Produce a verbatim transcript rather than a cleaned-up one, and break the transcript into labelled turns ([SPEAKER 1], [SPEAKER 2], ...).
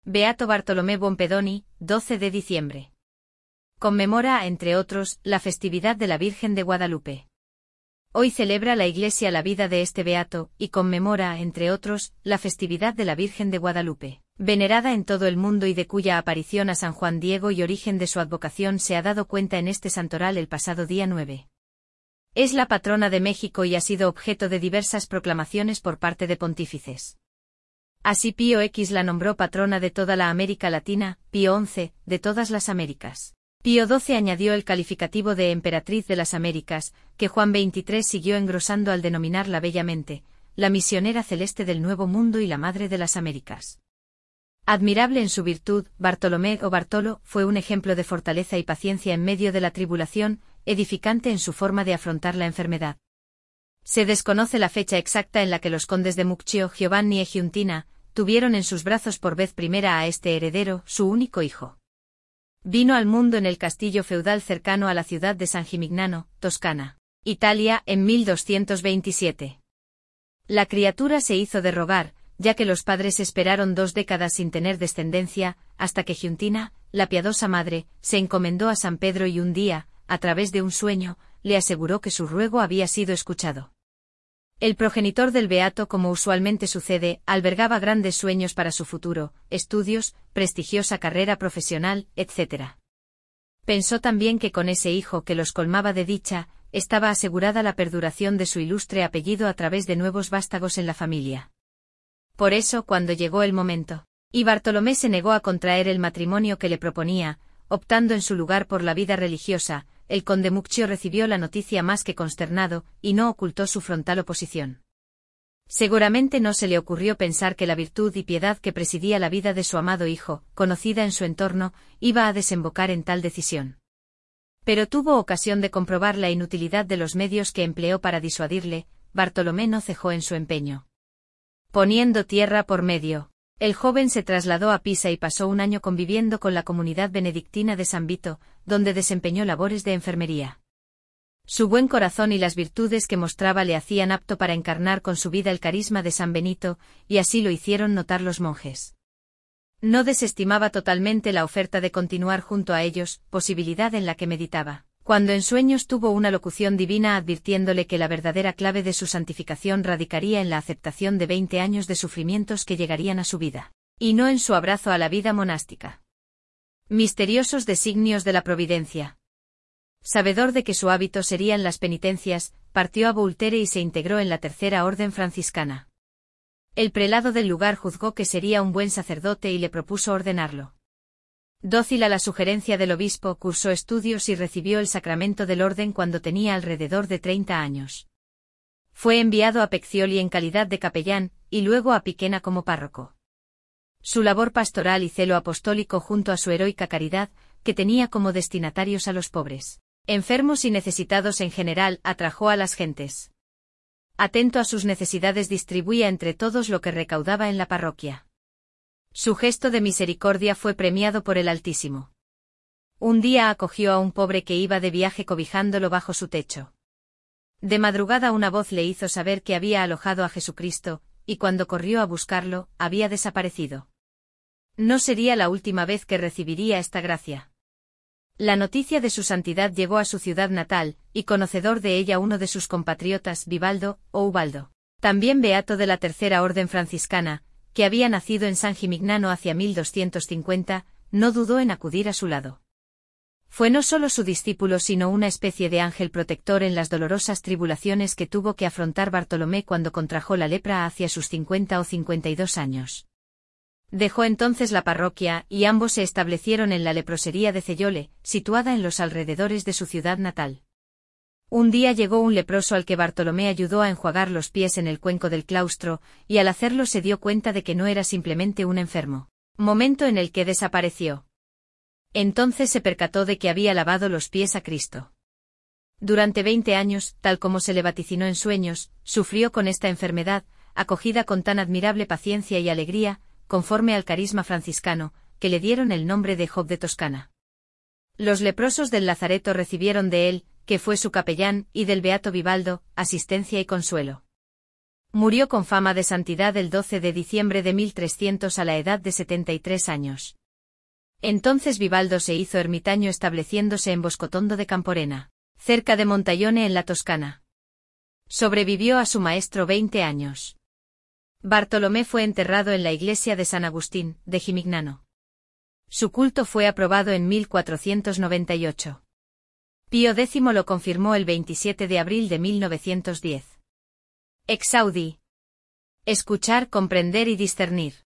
[SPEAKER 1] Beato Bartolomé Buonpedoni, doce de diciembre. Conmemora, entre otros, la festividad de la Virgen de Guadalupe. Hoy celebra la Iglesia la vida de este beato, y conmemora, entre otros, la festividad de la Virgen de Guadalupe, venerada en todo el mundo y de cuya aparición a San Juan Diego y origen de su advocación se ha dado cuenta en este santoral el pasado día nueve. Es la patrona de México y ha sido objeto de diversas proclamaciones por parte de pontífices. Así Pío décimo la nombró patrona de toda la América Latina, Pío once, de todas las Américas. Pío doce añadió el calificativo de emperatriz de las Américas, que Juan veintitrés siguió engrosando al denominarla bellamente, la misionera celeste del Nuevo Mundo y la Madre de las Américas. Admirable en su virtud, Bartolomé o Bartolo fue un ejemplo de fortaleza y paciencia en medio de la tribulación, edificante en su forma de afrontar la enfermedad. Se desconoce la fecha exacta en la que los condes de Mucchio, Giovanni e Giuntina, tuvieron en sus brazos por vez primera a este heredero, su único hijo. Vino al mundo en el castillo feudal cercano a la ciudad de San Gimignano, Toscana, Italia, en mil doscientos veintisiete. La criatura se hizo de rogar, ya que los padres esperaron dos décadas sin tener descendencia, hasta que Giuntina, la piadosa madre, se encomendó a San Pedro y un día, a través de un sueño, le aseguró que su ruego había sido escuchado. El progenitor del beato, como usualmente sucede, albergaba grandes sueños para su futuro, estudios, prestigiosa carrera profesional, etcétera. Pensó también que con ese hijo que los colmaba de dicha, estaba asegurada la perduración de su ilustre apellido a través de nuevos vástagos en la familia. Por eso, cuando llegó el momento, y Bartolomé se negó a contraer el matrimonio que le proponía, optando en su lugar por la vida religiosa, el conde Mucchio recibió la noticia más que consternado, y no ocultó su frontal oposición. Seguramente no se le ocurrió pensar que la virtud y piedad que presidía la vida de su amado hijo, conocida en su entorno, iba a desembocar en tal decisión. Pero tuvo ocasión de comprobar la inutilidad de los medios que empleó para disuadirle. Bartolomé no cejó en su empeño. Poniendo tierra por medio, el joven se trasladó a Pisa y pasó un año conviviendo con la comunidad benedictina de San Vito, donde desempeñó labores de enfermería. Su buen corazón y las virtudes que mostraba le hacían apto para encarnar con su vida el carisma de San Benito, y así lo hicieron notar los monjes. No desestimaba totalmente la oferta de continuar junto a ellos, posibilidad en la que meditaba, cuando en sueños tuvo una locución divina advirtiéndole que la verdadera clave de su santificación radicaría en la aceptación de veinte años de sufrimientos que llegarían a su vida, y no en su abrazo a la vida monástica. Misteriosos designios de la providencia. Sabedor de que su hábito serían las penitencias, partió a Boultere y se integró en la tercera orden franciscana. El prelado del lugar juzgó que sería un buen sacerdote y le propuso ordenarlo. Dócil a la sugerencia del obispo, cursó estudios y recibió el sacramento del orden cuando tenía alrededor de treinta años. Fue enviado a Peccioli en calidad de capellán, y luego a Piquena como párroco. Su labor pastoral y celo apostólico junto a su heroica caridad, que tenía como destinatarios a los pobres, enfermos y necesitados en general, atrajo a las gentes. Atento a sus necesidades distribuía entre todos lo que recaudaba en la parroquia. Su gesto de misericordia fue premiado por el Altísimo. Un día acogió a un pobre que iba de viaje cobijándolo bajo su techo. De madrugada una voz le hizo saber que había alojado a Jesucristo, y cuando corrió a buscarlo, había desaparecido. No sería la última vez que recibiría esta gracia. La noticia de su santidad llegó a su ciudad natal, y conocedor de ella uno de sus compatriotas, Vivaldo, o Ubaldo, también beato de la tercera orden franciscana, que había nacido en San Gimignano hacia mil doscientos cincuenta, no dudó en acudir a su lado. Fue no solo su discípulo sino una especie de ángel protector en las dolorosas tribulaciones que tuvo que afrontar Bartolomé cuando contrajo la lepra hacia sus cincuenta o cincuenta y dos años. Dejó entonces la parroquia, y ambos se establecieron en la leprosería de Cellole, situada en los alrededores de su ciudad natal. Un día llegó un leproso al que Bartolomé ayudó a enjuagar los pies en el cuenco del claustro, y al hacerlo se dio cuenta de que no era simplemente un enfermo, momento en el que desapareció. Entonces se percató de que había lavado los pies a Cristo. Durante veinte años, tal como se le vaticinó en sueños, sufrió con esta enfermedad, acogida con tan admirable paciencia y alegría, conforme al carisma franciscano, que le dieron el nombre de Job de Toscana. Los leprosos del Lazareto recibieron de él, que fue su capellán, y del beato Vivaldo, asistencia y consuelo. Murió con fama de santidad el doce de diciembre de mil trescientos a la edad de setenta y tres años. Entonces Vivaldo se hizo ermitaño estableciéndose en Boscotondo de Camporena, cerca de Montaione en la Toscana. Sobrevivió a su maestro veinte años. Bartolomé fue enterrado en la iglesia de San Agustín, de Gimignano. Su culto fue aprobado en mil cuatrocientos noventa y ocho. Pío décimo lo confirmó el veintisiete de abril de mil novecientos diez. Exaudi. Escuchar, comprender y discernir.